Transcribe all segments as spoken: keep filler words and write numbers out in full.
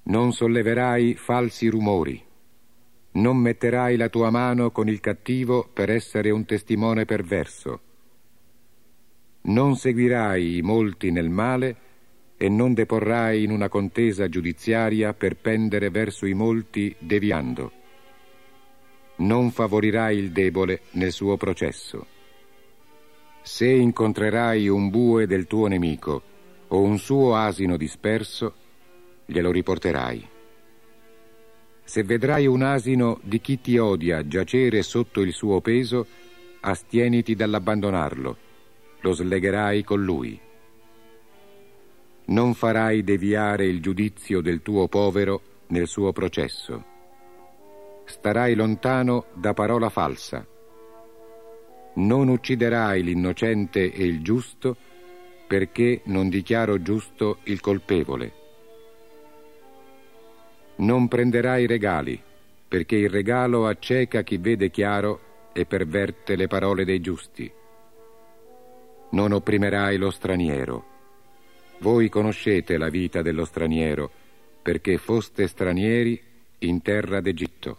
Non solleverai falsi rumori. Non metterai la tua mano con il cattivo per essere un testimone perverso. Non seguirai i molti nel male e non deporrai in una contesa giudiziaria per pendere verso i molti deviando. Non favorirai il debole nel suo processo. Se incontrerai un bue del tuo nemico o un suo asino disperso, glielo riporterai. Se vedrai un asino di chi ti odia giacere sotto il suo peso, astieniti dall'abbandonarlo, lo slegherai con lui. Non farai deviare il giudizio del tuo povero nel suo processo. Starai lontano da parola falsa. Non ucciderai l'innocente e il giusto, perché non dichiaro giusto il colpevole. Non prenderai regali, perché il regalo acceca chi vede chiaro e perverte le parole dei giusti. Non opprimerai lo straniero. Voi conoscete la vita dello straniero, perché foste stranieri in terra d'Egitto.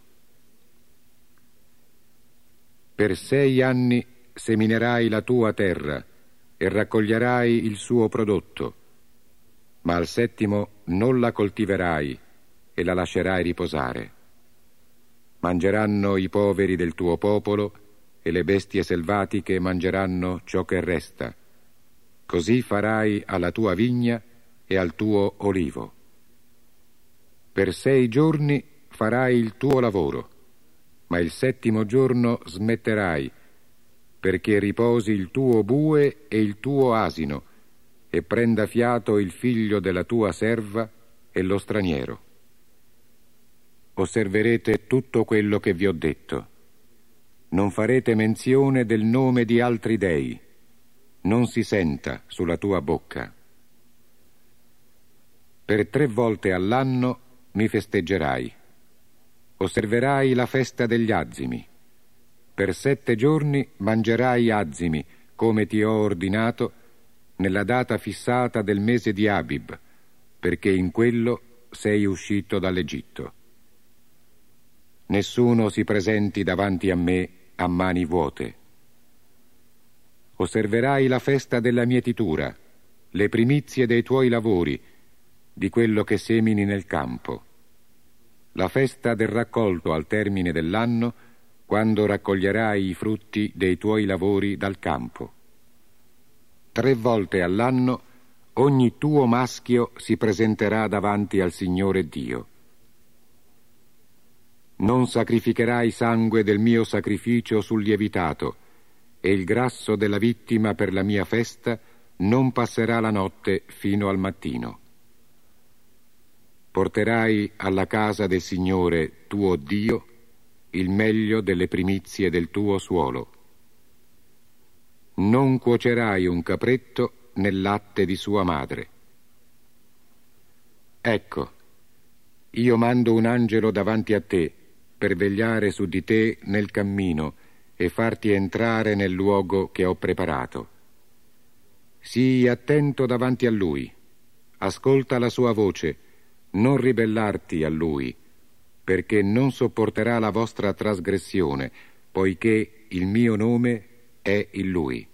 Per sei anni seminerai la tua terra e raccoglierai il suo prodotto, ma al settimo non la coltiverai e la lascerai riposare. Mangeranno i poveri del tuo popolo e le bestie selvatiche mangeranno ciò che resta. Così farai alla tua vigna e al tuo olivo. Per sei giorni farai il tuo lavoro, ma il settimo giorno smetterai, perché riposi il tuo bue e il tuo asino, e prenda fiato il figlio della tua serva e lo straniero. Osserverete tutto quello che vi ho detto. Non farete menzione del nome di altri dei. Non si senta sulla tua bocca. Per tre volte all'anno mi festeggerai. Osserverai la festa degli azimi. Per sette giorni mangerai azimi, come ti ho ordinato, nella data fissata del mese di Abib, perché in quello sei uscito dall'Egitto. Nessuno si presenti davanti a me a mani vuote. Osserverai la festa della mietitura, le primizie dei tuoi lavori, di quello che semini nel campo, la festa del raccolto al termine dell'anno, quando raccoglierai i frutti dei tuoi lavori dal campo. Tre volte all'anno ogni tuo maschio si presenterà davanti al Signore Dio. Non sacrificherai sangue del mio sacrificio sul lievitato, e il grasso della vittima per la mia festa non passerà la notte fino al mattino. Porterai alla casa del Signore tuo Dio il meglio delle primizie del tuo suolo. Non cuocerai un capretto nel latte di sua madre. Ecco, io mando un angelo davanti a te per vegliare su di te nel cammino e farti entrare nel luogo che ho preparato. Sii attento davanti a lui, ascolta la sua voce, non ribellarti a lui, perché non sopporterà la vostra trasgressione, poiché il mio nome è in lui.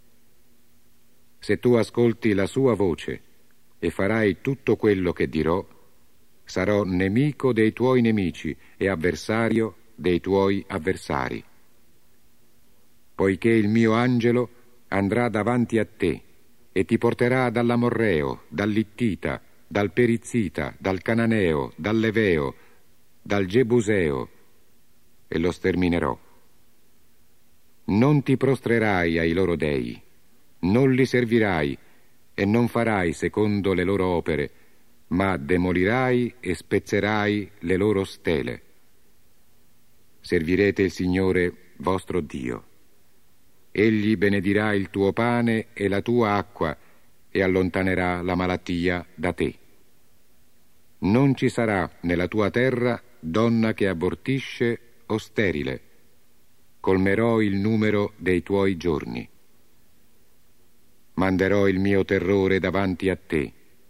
Se tu ascolti la sua voce e farai tutto quello che dirò, sarò nemico dei tuoi nemici e avversario dei tuoi avversari. Poiché il mio angelo andrà davanti a te e ti porterà dall'Amorreo, dall'Ittita, dal Perizzita, dal Cananeo, dall'Eveo, dal Gebuseo, e lo sterminerò. Non ti prostrerai ai loro dei, non li servirai e non farai secondo le loro opere, ma demolirai e spezzerai le loro stele. Servirete il Signore vostro Dio. Egli benedirà il tuo pane e la tua acqua e allontanerà la malattia da te. Non ci sarà nella tua terra donna che abortisce o sterile. Colmerò il numero dei tuoi giorni. Manderò il mio terrore davanti a te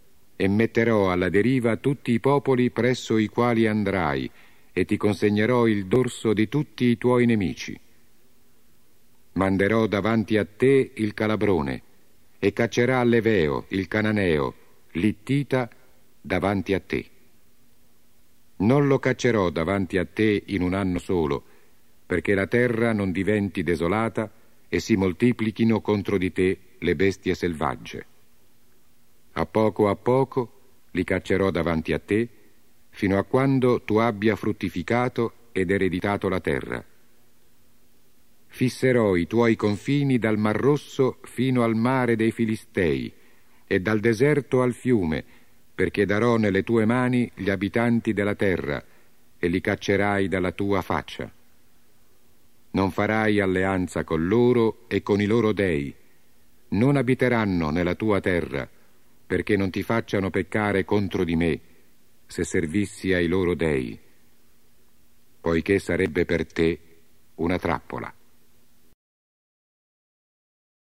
e metterò alla deriva tutti i popoli presso i quali andrai, e ti consegnerò il dorso di tutti i tuoi nemici. Manderò davanti a te il Calabrone, e caccerà l'Eveo, il Cananeo, l'Ittita davanti a te. Non lo caccerò davanti a te in un anno solo, perché la terra non diventi desolata e si moltiplichino contro di te le bestie selvagge. A poco a poco li caccerò davanti a te, fino a quando tu abbia fruttificato ed ereditato la terra. Fisserò i tuoi confini dal Mar Rosso fino al mare dei Filistei e dal deserto al fiume, perché darò nelle tue mani gli abitanti della terra e li caccerai dalla tua faccia. Non farai alleanza con loro e con i loro dei. Non abiteranno nella tua terra, perché non ti facciano peccare contro di me, se servissi ai loro dei, poiché sarebbe per te una trappola.